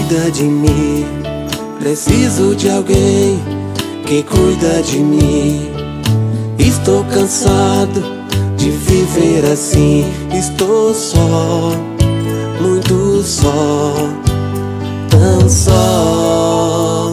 Cuida de mim, preciso de alguém que cuida de mim. Estou cansado de viver assim. Estou só, muito só, tão só.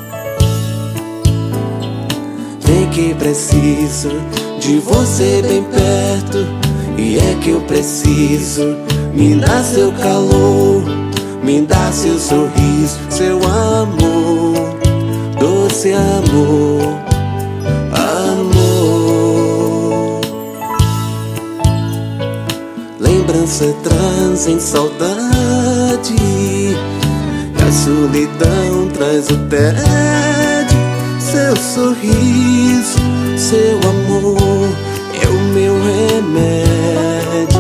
Vem que preciso de você bem perto. E é que eu preciso. Me dá seu calor, me dá seu sorriso, seu amor, doce amor, amor. Lembrança trazem saudade, e a solidão traz o tédio. Seu sorriso, seu amor é o meu remédio.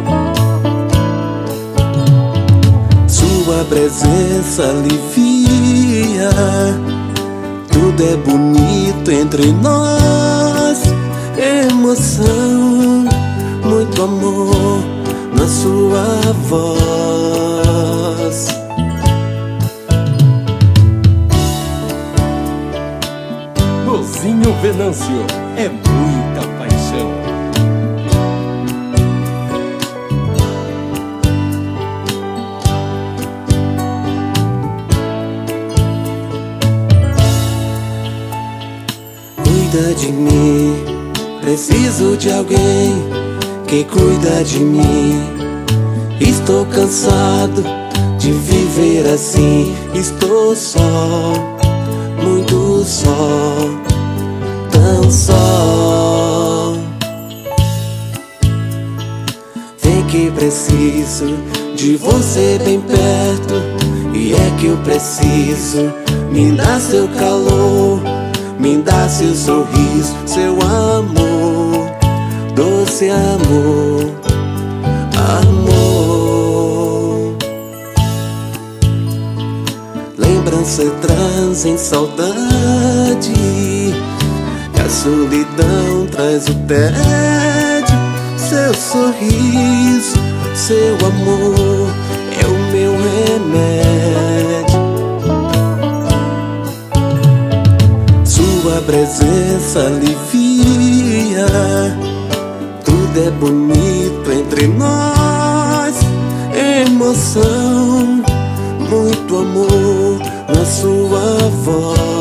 Sua presença alivia. Tudo é bonito entre nós. Emoção, muito amor na sua voz. Mozinho Venâncio, é muita paixão. Cuida de mim, preciso de alguém que cuida de mim. Estou cansado de viver assim. Estou só, muito só, tão só. Vem que preciso de você bem perto. E é que eu preciso. Me dá seu calor, me dá seu sorriso, seu amor, doce amor, amor. Lembrança trazem saudade, e a solidão traz o tédio. Seu sorriso, seu amor é o meu remédio. Sua presença alivia. Tudo é bonito entre nós. Emoção, muito amor na sua voz.